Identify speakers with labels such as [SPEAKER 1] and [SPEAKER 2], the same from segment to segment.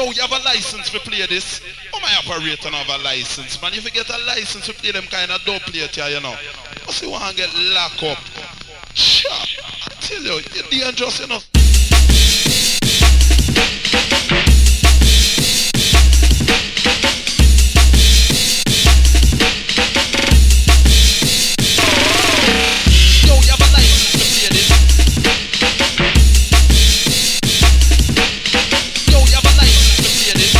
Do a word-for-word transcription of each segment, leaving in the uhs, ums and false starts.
[SPEAKER 1] Yo, you have a license to play this? Oh, my operator don't have a license, man. If you get a license to play them kind of dope plate here, you know. You see, one get locked up. Sure. I tell you, you're dangerous enough. Yo, you have a license to play this? Yo, you have a license to play this?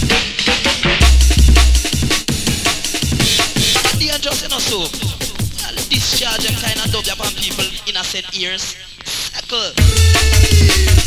[SPEAKER 1] Dangerous enough, so. Discharge and kind of dub upon people innocent ears. Circle.